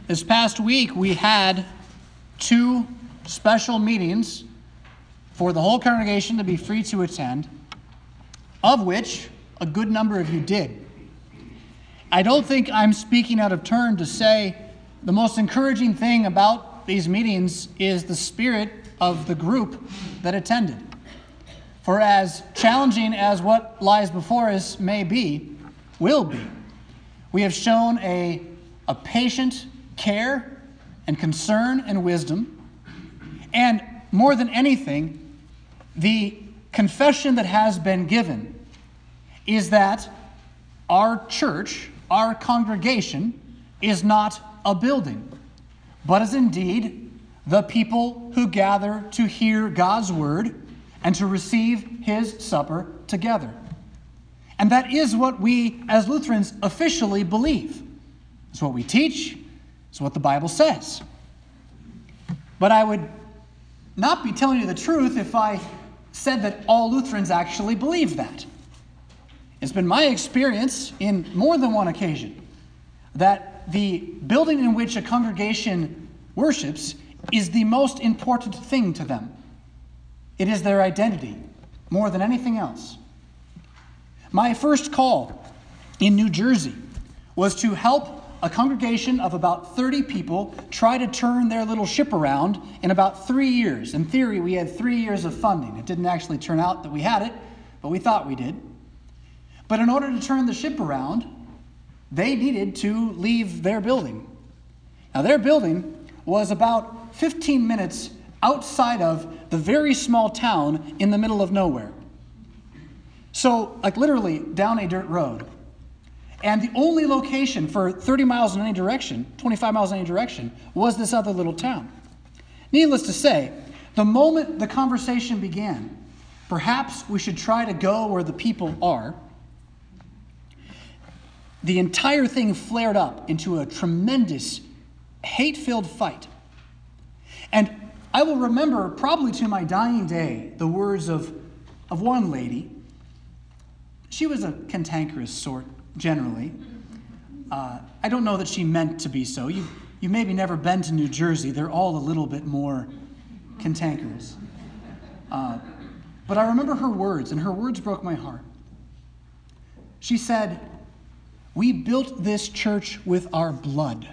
This past week, we had 2 special meetings for the whole congregation to be free to attend, of which a good number of you did. I don't think I'm speaking out of turn to say the most encouraging thing about these meetings is the spirit of the group that attended. For as challenging as what lies before us will be, we have shown a patient care and concern and wisdom. And more than anything, the confession that has been given is that our church, our congregation, is not a building, but is indeed the people who gather to hear God's word and to receive his supper together. And that is what we as Lutherans officially believe. It's what we teach. It's what the Bible says. But I would not be telling you the truth if I said that all Lutherans actually believe that. It's been my experience in more than one occasion that the building in which a congregation worships is the most important thing to them. It is their identity more than anything else. My first call in New Jersey was to help a congregation of about 30 people try to turn their little ship around in about 3 years. In theory, we had 3 years of funding. It didn't actually turn out that we had it, but we thought we did. But in order to turn the ship around, they needed to leave their building. Now, their building was about 15 minutes outside of the very small town in the middle of nowhere. So, like literally down a dirt road. And the only location for 30 miles in any direction, 25 miles in any direction, was this other little town. Needless to say, the moment the conversation began, perhaps we should try to go where the people are, the entire thing flared up into a tremendous hate-filled fight. And I will remember, probably to my dying day, the words of one lady. She was a cantankerous sort, generally. I don't know that she meant to be so. You maybe never been to New Jersey. They're all a little bit more cantankerous. But I remember her words, and her words broke my heart. She said, "We built this church with our blood."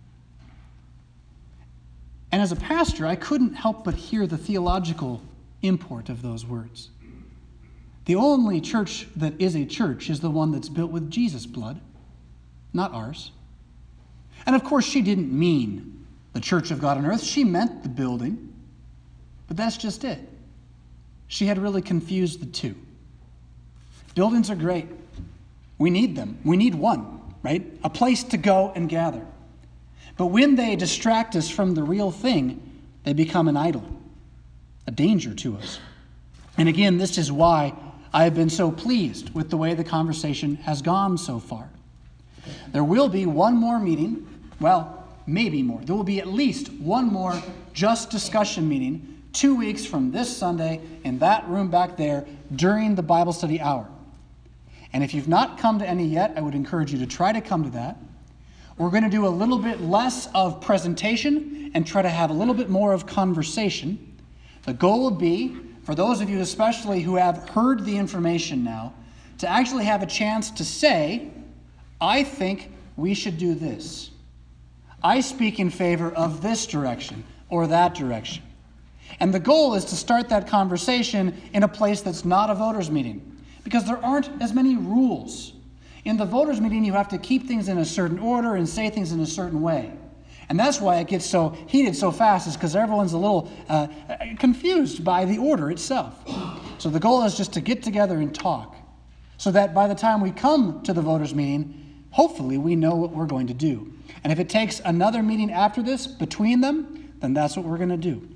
And as a pastor, I couldn't help but hear the theological import of those words. The only church that is a church is the one that's built with Jesus' blood, not ours. And of course, she didn't mean the church of God on earth. She meant the building. But that's just it. She had really confused the two. Buildings are great. We need them. We need one, right? A place to go and gather. But when they distract us from the real thing, they become an idol, a danger to us. And again, this is why I have been so pleased with the way the conversation has gone so far. There will be one more meeting, well, maybe more. There will be at least one more just discussion meeting 2 weeks from this Sunday in that room back there during the Bible study hour. And if you've not come to any yet, I would encourage you to try to come to that. We're going to do a little bit less of presentation and try to have a little bit more of conversation. The goal would be, for those of you especially who have heard the information now, to actually have a chance to say, I think we should do this. I speak in favor of this direction or that direction. And the goal is to start that conversation in a place that's not a voters' meeting, because there aren't as many rules. In the voters' meeting, you have to keep things in a certain order and say things in a certain way. And that's why it gets so heated so fast, is because everyone's a little confused by the order itself. So the goal is just to get together and talk, so that by the time we come to the voters' meeting, hopefully we know what we're going to do. And if it takes another meeting after this between them, then that's what we're going to do.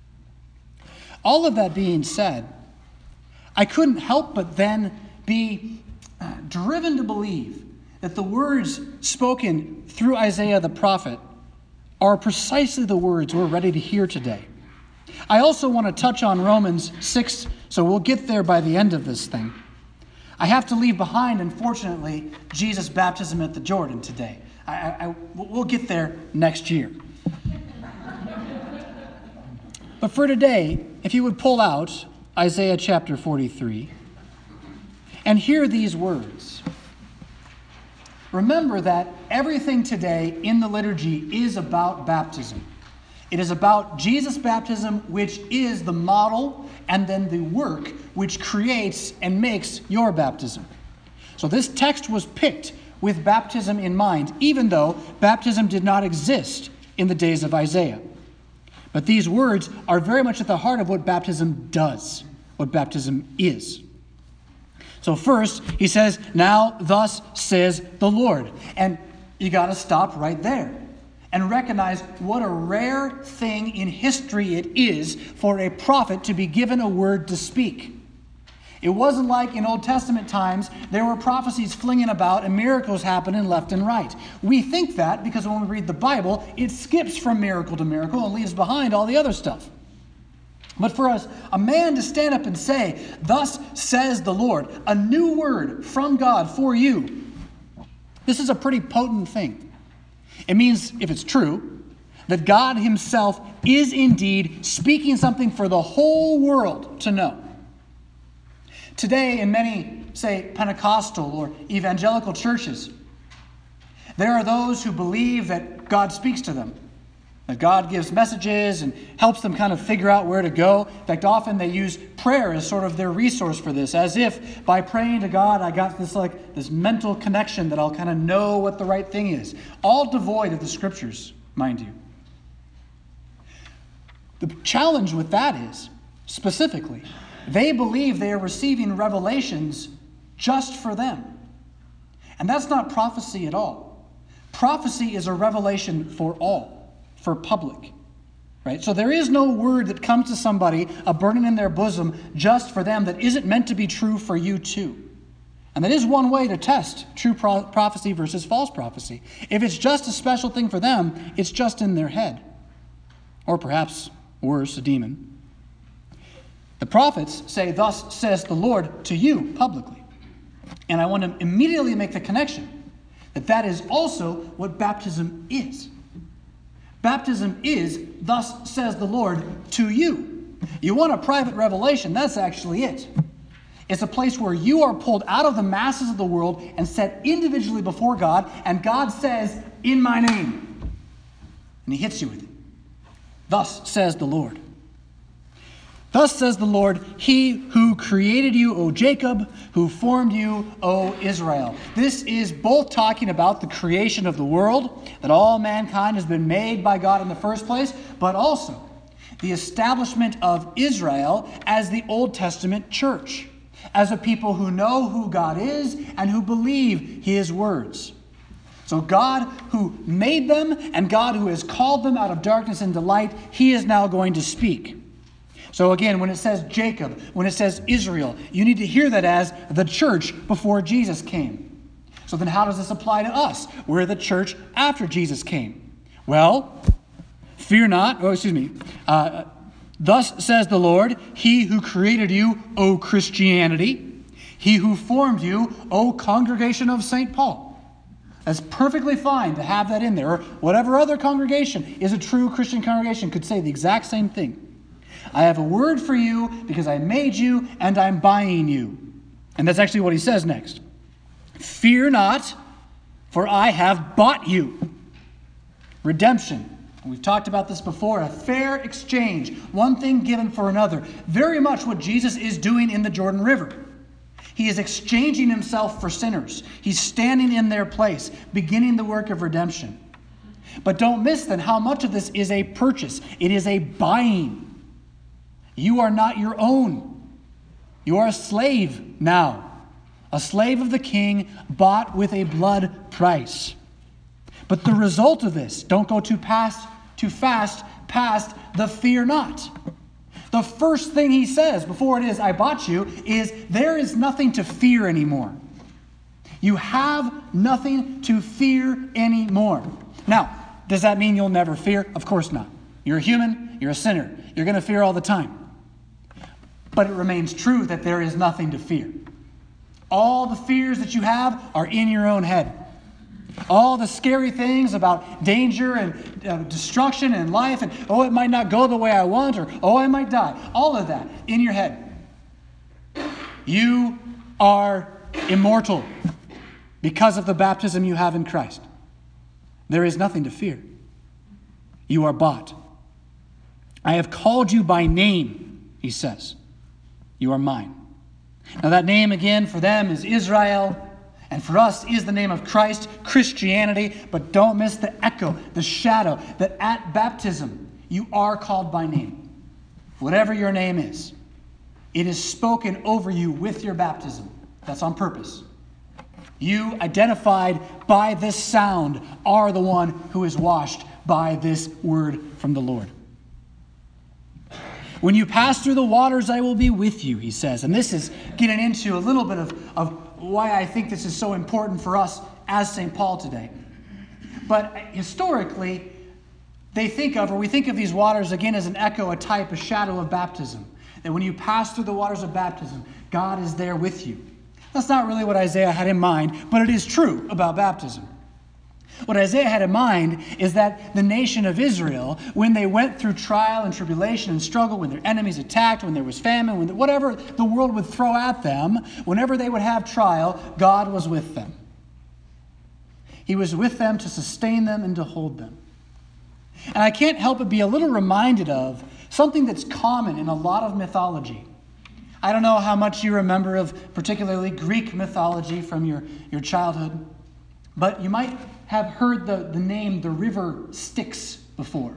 All of that being said, I couldn't help but then be driven to believe that the words spoken through Isaiah the prophet are precisely the words we're ready to hear today. I also want to touch on Romans 6, so we'll get there by the end of this thing. I have to leave behind, unfortunately, Jesus' baptism at the Jordan today. We'll get there next year. But for today, if you would pull out Isaiah chapter 43 and hear these words. Remember that everything today in the liturgy is about baptism. It is about Jesus' baptism, which is the model, and then the work which creates and makes your baptism. So this text was picked with baptism in mind, even though baptism did not exist in the days of Isaiah. But these words are very much at the heart of what baptism does, what baptism is. So first, he says, now thus says the Lord. And you got to stop right there and recognize what a rare thing in history it is for a prophet to be given a word to speak. It wasn't like in Old Testament times there were prophecies flinging about and miracles happening left and right. We think that because when we read the Bible, it skips from miracle to miracle and leaves behind all the other stuff. But for us, a man to stand up and say, thus says the Lord, a new word from God for you, this is a pretty potent thing. It means, if it's true, that God himself is indeed speaking something for the whole world to know. Today, in many, say, Pentecostal or evangelical churches, there are those who believe that God speaks to them, that God gives messages and helps them kind of figure out where to go. In fact, often they use prayer as sort of their resource for this, as if by praying to God, I got this mental connection that I'll kind of know what the right thing is. All devoid of the Scriptures, mind you. The challenge with that is, specifically, they believe they are receiving revelations just for them. And that's not prophecy at all. Prophecy is a revelation for all, for public. Right? So there is no word that comes to somebody, a burden in their bosom, just for them that isn't meant to be true for you too. And that is one way to test true prophecy versus false prophecy. If it's just a special thing for them, it's just in their head. Or perhaps worse, a demon. The prophets say, thus says the Lord to you publicly. And I want to immediately make the connection that that is also what baptism is. Baptism is, thus says the Lord to you. You want a private revelation, that's actually it. It's a place where you are pulled out of the masses of the world and set individually before God, and God says, in my name. And he hits you with it. Thus says the Lord. Thus says the Lord, he who created you, O Jacob, who formed you, O Israel. This is both talking about the creation of the world, that all mankind has been made by God in the first place, but also the establishment of Israel as the Old Testament church, as a people who know who God is and who believe his words. So God who made them and God who has called them out of darkness into light, he is now going to speak. So again, when it says Jacob, when it says Israel, you need to hear that as the church before Jesus came. So then how does this apply to us? We're the church after Jesus came. Well, fear not, thus says the Lord, he who created you, O Christianity, he who formed you, O congregation of St. Paul. That's perfectly fine to have that in there. Or whatever other congregation is a true Christian congregation could say the exact same thing. I have a word for you because I made you and I'm buying you. And that's actually what he says next. Fear not, for I have bought you. Redemption. We've talked about this before. A fair exchange. One thing given for another. Very much what Jesus is doing in the Jordan River. He is exchanging himself for sinners. He's standing in their place, beginning the work of redemption. But don't miss then how much of this is a purchase. It is a buying. You are not your own. You are a slave now. A slave of the king, bought with a blood price. But the result of this, don't go too fast past the fear not. The first thing he says before it is, I bought you, is there is nothing to fear anymore. You have nothing to fear anymore. Now, does that mean you'll never fear? Of course not. You're a human, you're a sinner. You're going to fear all the time. But it remains true that there is nothing to fear. All the fears that you have are in your own head. All the scary things about danger and destruction and life, and oh, it might not go the way I want, or oh, I might die. All of that in your head. You are immortal because of the baptism you have in Christ. There is nothing to fear. You are bought. I have called you by name, he says. You are mine. Now that name again for them is Israel, and for us is the name of Christ, Christianity. But don't miss the echo, the shadow, that at baptism you are called by name. Whatever your name is, it is spoken over you with your baptism. That's on purpose. You, identified by this sound, are the one who is washed by this word from the Lord. When you pass through the waters, I will be with you, he says. And this is getting into a little bit of why I think this is so important for us as St. Paul today. But historically, we think of these waters again as an echo, a type, a shadow of baptism. That when you pass through the waters of baptism, God is there with you. That's not really what Isaiah had in mind, but it is true about baptism. What Isaiah had in mind is that the nation of Israel, when they went through trial and tribulation and struggle, when their enemies attacked, when there was famine, whatever the world would throw at them, whenever they would have trial, God was with them. He was with them to sustain them and to hold them. And I can't help but be a little reminded of something that's common in a lot of mythology. I don't know how much you remember of particularly Greek mythology from your childhood, but you might have heard the name the river Styx before.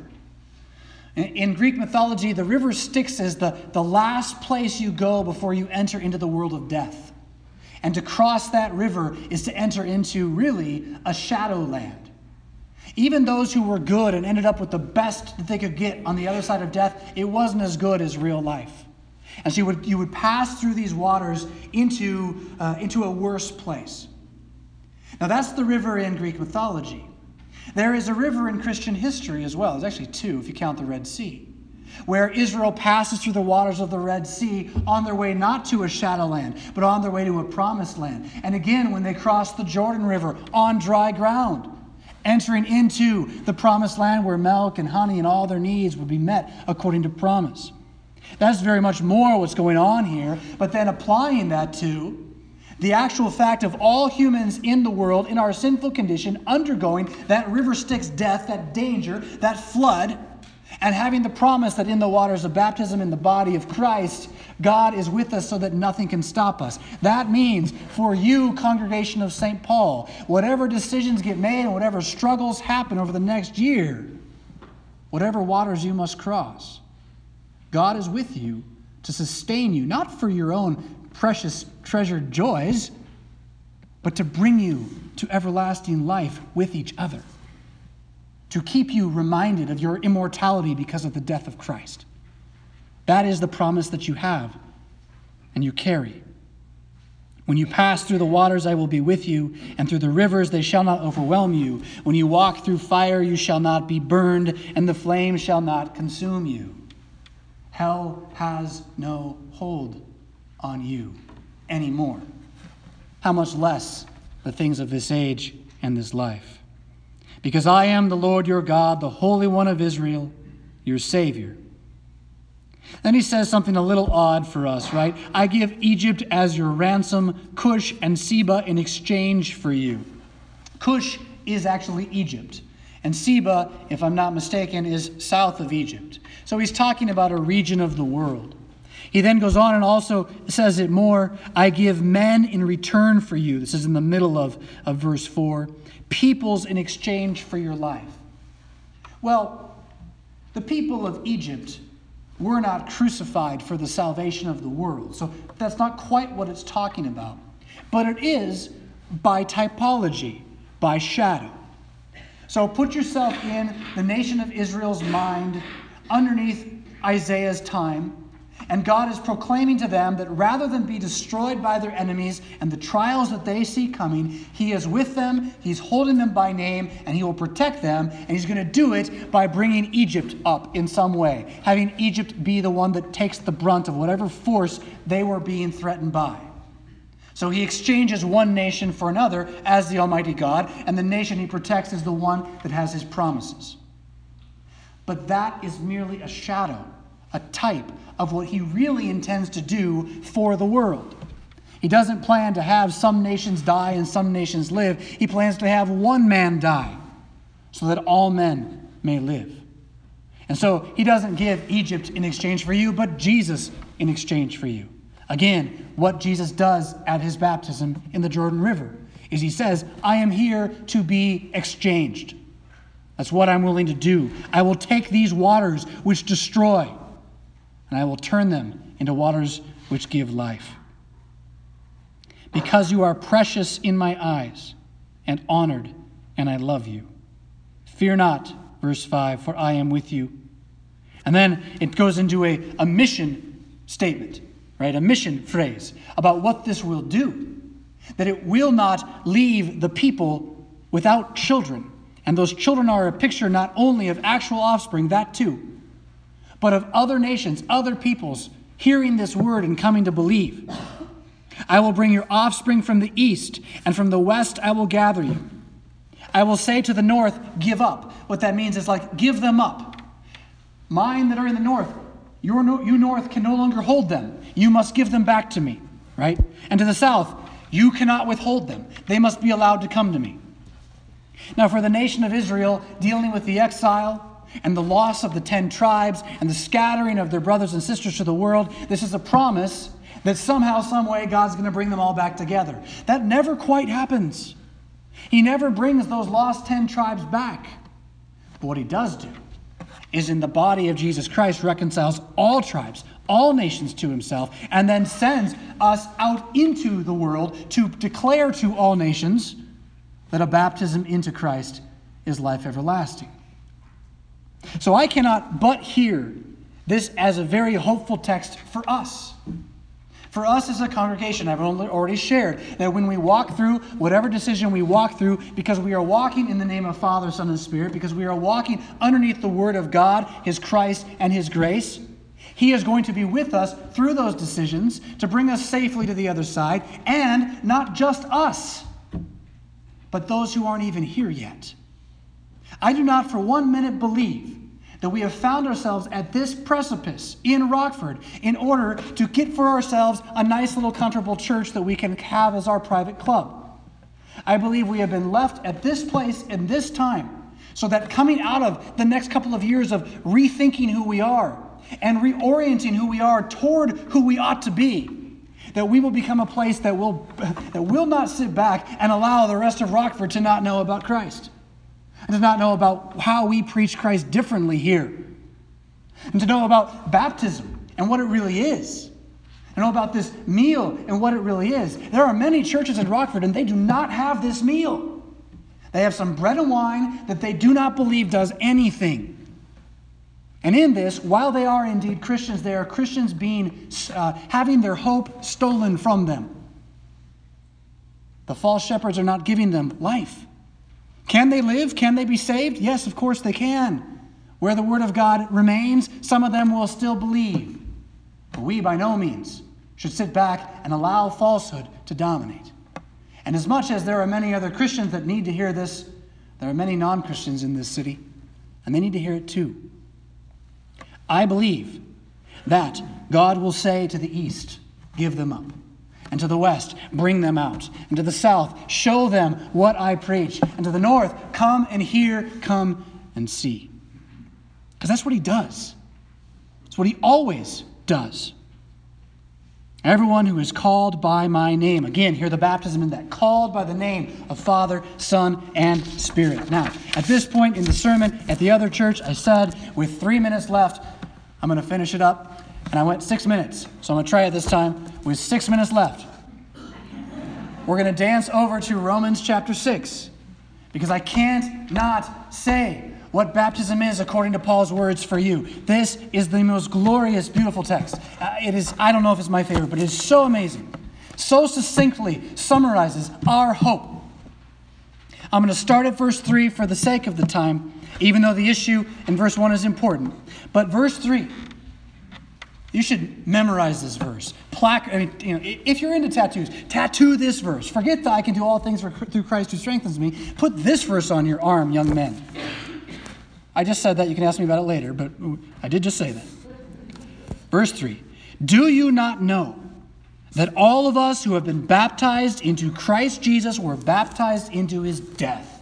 In Greek mythology, the river Styx is the last place you go before you enter into the world of death. And to cross that river is to enter into, really, a shadow land. Even those who were good and ended up with the best that they could get on the other side of death, it wasn't as good as real life. And so you would pass through these waters into a worse place. Now that's the river in Greek mythology. There is a river in Christian history as well. There's actually two if you count the Red Sea, where Israel passes through the waters of the Red Sea on their way not to a shadow land, but on their way to a promised land. And again, when they cross the Jordan River on dry ground, entering into the promised land where milk and honey and all their needs would be met according to promise. That's very much more what's going on here, but then applying that to the actual fact of all humans in the world, in our sinful condition, undergoing that river Styx death, that danger, that flood, and having the promise that in the waters of baptism in the body of Christ, God is with us so that nothing can stop us. That means for you, congregation of St. Paul, whatever decisions get made and whatever struggles happen over the next year, whatever waters you must cross, God is with you to sustain you, not for your own precious treasured joys, but to bring you to everlasting life with each other, to keep you reminded of your immortality because of the death of Christ. That is the promise that you have and you carry. When you pass through the waters, I will be with you, and through the rivers, they shall not overwhelm you. When you walk through fire, you shall not be burned, and the flame shall not consume you. Hell has no hold on you anymore. How much less the things of this age and this life. Because I am the Lord your God, the Holy One of Israel, your Savior. Then he says something a little odd for us, right? I give Egypt as your ransom, Cush and Seba in exchange for you. Cush is actually Egypt. And Seba, if I'm not mistaken, is south of Egypt. So he's talking about a region of the world. He then goes on and also says it more. I give men in return for you. This is in the middle of verse 4. Peoples in exchange for your life. Well, the people of Egypt were not crucified for the salvation of the world. So that's not quite what it's talking about. But it is by typology, by shadow. So put yourself in the nation of Israel's mind underneath Isaiah's time, and God is proclaiming to them that rather than be destroyed by their enemies and the trials that they see coming, he is with them, he's holding them by name, and he will protect them, and he's going to do it by bringing Egypt up in some way, having Egypt be the one that takes the brunt of whatever force they were being threatened by. So he exchanges one nation for another as the Almighty God, and the nation he protects is the one that has his promises. But that is merely a shadow, a type of what he really intends to do for the world. He doesn't plan to have some nations die and some nations live. He plans to have one man die so that all men may live. And so he doesn't give Egypt in exchange for you, but Jesus in exchange for you. Again, what Jesus does at his baptism in the Jordan River is he says, I am here to be exchanged. That's what I'm willing to do. I will take these waters which destroy, and I will turn them into waters which give life. Because you are precious in my eyes and honored, and I love you. Fear not, verse 5, for I am with you. And then it goes into a mission statement, right? A mission phrase about what this will do. That it will not leave the people without children. And those children are a picture not only of actual offspring, that too, but of other nations, other peoples, hearing this word and coming to believe. I will bring your offspring from the east, and from the west I will gather you. I will say to the north, give up. What that means is like, give them up. Mine that are in the north, you north can no longer hold them. You must give them back to me, right? And to the south, you cannot withhold them. They must be allowed to come to me. Now, for the nation of Israel, dealing with the exile and the loss of the 10 tribes and the scattering of their brothers and sisters to the world, this is a promise that somehow, some way, God's going to bring them all back together. That never quite happens. He never brings those lost 10 tribes back. But what he does do is in the body of Jesus Christ reconciles all tribes, all nations to himself, and then sends us out into the world to declare to all nations that a baptism into Christ is life everlasting. So I cannot but hear this as a very hopeful text for us. For us as a congregation, I've already shared that when we walk through whatever decision we walk through, because we are walking in the name of Father, Son, and Spirit, because we are walking underneath the Word of God, His Christ, and His grace, He is going to be with us through those decisions to bring us safely to the other side, and not just us, but those who aren't even here yet. I do not for 1 minute believe that we have found ourselves at this precipice in Rockford in order to get for ourselves a nice little comfortable church that we can have as our private club. I believe we have been left at this place in this time so that coming out of the next couple of years of rethinking who we are and reorienting who we are toward who we ought to be, that we will become a place that will not sit back and allow the rest of Rockford to not know about Christ. And to not know about how we preach Christ differently here. And to know about baptism and what it really is. And know about this meal and what it really is. There are many churches in Rockford and they do not have this meal. They have some bread and wine that they do not believe does anything. And in this, while they are indeed Christians, they are Christians having their hope stolen from them. The false shepherds are not giving them life. Can they live? Can they be saved? Yes, of course they can. Where the Word of God remains, some of them will still believe. But we, by no means, should sit back and allow falsehood to dominate. And as much as there are many other Christians that need to hear this, there are many non-Christians in this city, and they need to hear it too. I believe that God will say to the east, give them up. And to the west, bring them out. And to the south, show them what I preach. And to the north, come and hear, come and see. Because that's what he does. It's what he always does. Everyone who is called by my name. Again, hear the baptism in that. Called by the name of Father, Son, and Spirit. Now, at this point in the sermon at the other church, I said, with 3 minutes left, I'm going to finish it up. And I went 6 minutes. So I'm going to try it this time with 6 minutes left. We're going to dance over to Romans chapter 6. Because I can't not say what baptism is according to Paul's words for you. This is the most glorious, beautiful text. It is, I don't know if it's my favorite, but it is so amazing. So succinctly summarizes our hope. I'm going to start at verse 3 for the sake of the time, even though the issue in verse 1 is important. But verse 3 You should memorize this verse. If you're into tattoos, tattoo this verse. Forget that I can do all things through Christ who strengthens me. Put this verse on your arm, young men. I just said that. You can ask me about it later, but I did just say that. Verse 3. Do you not know that all of us who have been baptized into Christ Jesus were baptized into his death?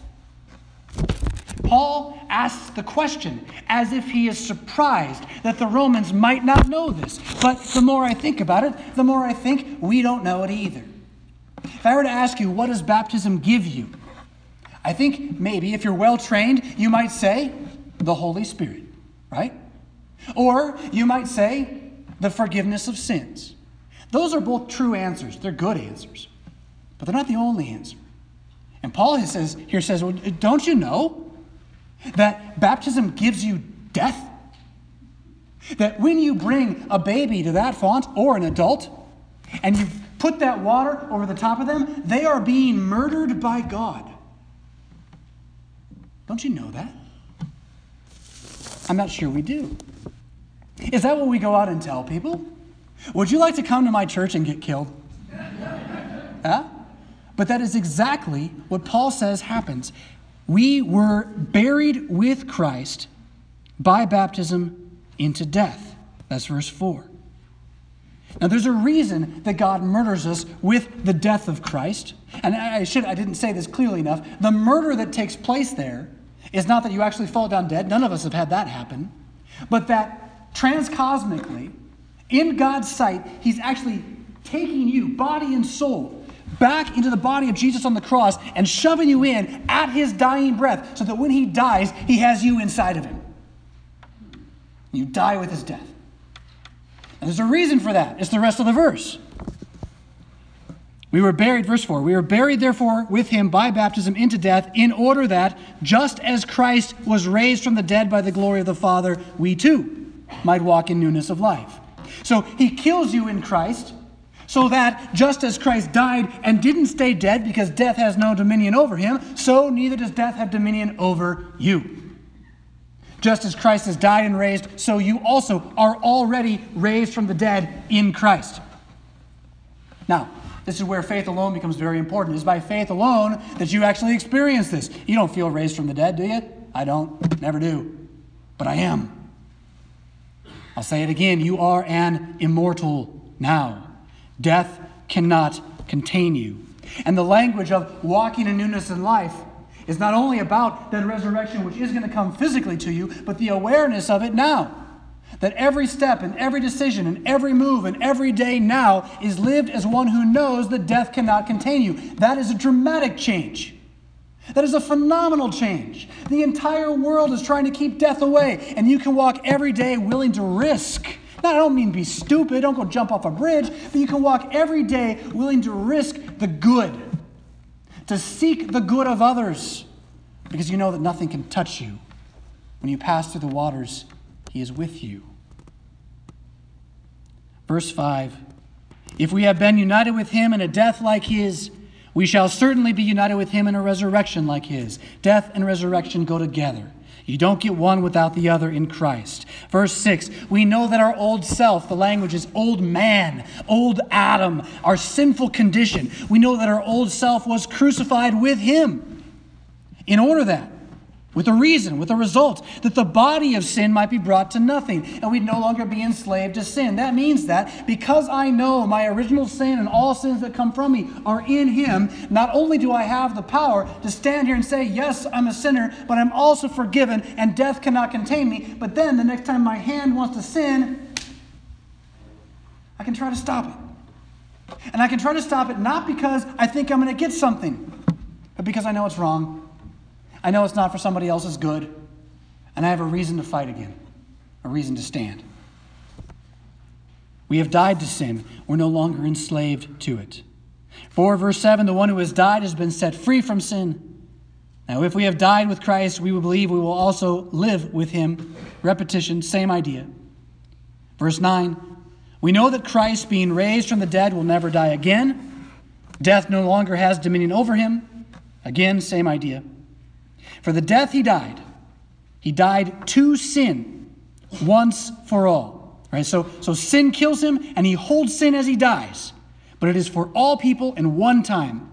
Paul asks the question as if he is surprised that the Romans might not know this. But the more I think about it, the more I think we don't know it either. If I were to ask you, what does baptism give you? I think maybe if you're well trained, you might say the Holy Spirit, right? Or you might say the forgiveness of sins. Those are both true answers. They're good answers. But they're not the only answer. And Paul says, well, don't you know that baptism gives you death? That when you bring a baby to that font or an adult, and you put that water over the top of them, they are being murdered by God. Don't you know that? I'm not sure we do. Is that what we go out and tell people? Would you like to come to my church and get killed? Huh? But that is exactly what Paul says happens. We were buried with Christ by baptism into death. That's verse 4. Now there's a reason that God murders us with the death of Christ. And I didn't say this clearly enough. The murder that takes place there is not that you actually fall down dead. None of us have had that happen. But that transcosmically, in God's sight, he's actually taking you, body and soul, back into the body of Jesus on the cross and shoving you in at his dying breath so that when he dies, he has you inside of him. You die with his death. And there's a reason for that. It's the rest of the verse. We were buried, verse 4, we were buried therefore with him by baptism into death, in order that, just as Christ was raised from the dead by the glory of the Father, we too might walk in newness of life. So he kills you in Christ, so that just as Christ died and didn't stay dead because death has no dominion over him, so neither does death have dominion over you. Just as Christ has died and raised, so you also are already raised from the dead in Christ. Now, this is where faith alone becomes very important. It's by faith alone that you actually experience this. You don't feel raised from the dead, do you? I don't. Never do. But I am. I'll say it again. You are an immortal now. Death cannot contain you. And the language of walking in newness in life is not only about that resurrection which is going to come physically to you, but the awareness of it now. That every step and every decision and every move and every day now is lived as one who knows that death cannot contain you. That is a dramatic change. That is a phenomenal change. The entire world is trying to keep death away, and you can walk every day willing to risk. Now, I don't mean be stupid, don't go jump off a bridge, but you can walk every day willing to risk the good, to seek the good of others, because you know that nothing can touch you. When you pass through the waters, he is with you. Verse 5, if we have been united with him in a death like his, we shall certainly be united with him in a resurrection like his. Death and resurrection go together. You don't get one without the other in Christ. Verse 6, we know that our old self, the language is old man, old Adam, our sinful condition. We know that our old self was crucified with him in order that, with a reason, with a result, that the body of sin might be brought to nothing, and we'd no longer be enslaved to sin. That means that because I know my original sin and all sins that come from me are in him, not only do I have the power to stand here and say, yes, I'm a sinner, but I'm also forgiven, and death cannot contain me. But then the next time my hand wants to sin, I can try to stop it. And I can try to stop it not because I think I'm going to get something, but because I know it's wrong. I know it's not for somebody else's good, and I have a reason to fight again, a reason to stand. We have died to sin. We're no longer enslaved to it. For, verse 7, the one who has died has been set free from sin. Now, if we have died with Christ, we will believe we will also live with him. Repetition, same idea. Verse 9, we know that Christ, being raised from the dead, will never die again. Death no longer has dominion over him. Again, same idea. For the death he died to sin once for all. Right? So sin kills him, and he holds sin as he dies. But it is for all people in one time.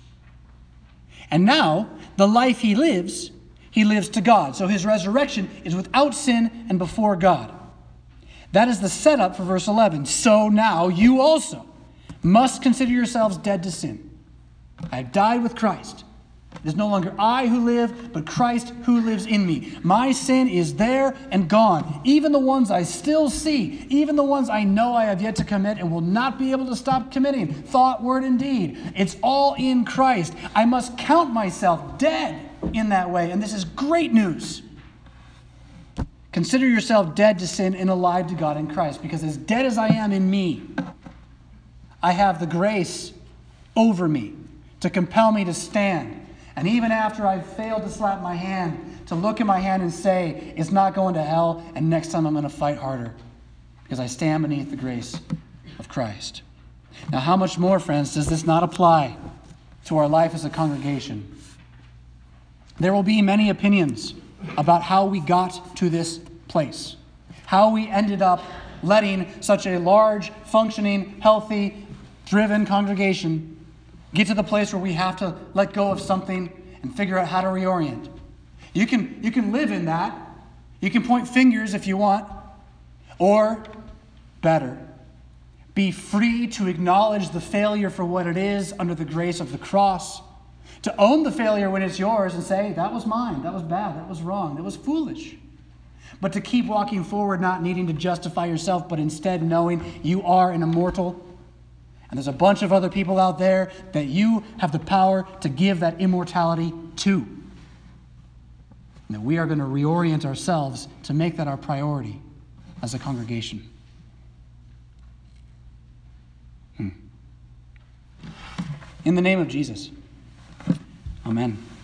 And now, the life he lives to God. So his resurrection is without sin and before God. That is the setup for verse 11. So now you also must consider yourselves dead to sin. I have died with Christ. It is no longer I who live, but Christ who lives in me. My sin is there and gone. Even the ones I still see, even the ones I know I have yet to commit and will not be able to stop committing, thought, word, and deed. It's all in Christ. I must count myself dead in that way, and this is great news. Consider yourself dead to sin and alive to God in Christ, because as dead as I am in me, I have the grace over me to compel me to stand. And even after I've failed to slap my hand, to look at my hand and say, it's not going to hell, and next time I'm going to fight harder, because I stand beneath the grace of Christ. Now, how much more, friends, does this not apply to our life as a congregation? There will be many opinions about how we got to this place, how we ended up letting such a large, functioning, healthy, driven congregation get to the place where we have to let go of something and figure out how to reorient. You can live in that. You can point fingers if you want. Or, better, be free to acknowledge the failure for what it is under the grace of the cross. To own the failure when it's yours and say, that was mine, that was bad, that was wrong, that was foolish. But to keep walking forward, not needing to justify yourself, but instead knowing you are an immortal. And there's a bunch of other people out there that you have the power to give that immortality to. And that we are going to reorient ourselves to make that our priority as a congregation. In the name of Jesus. Amen.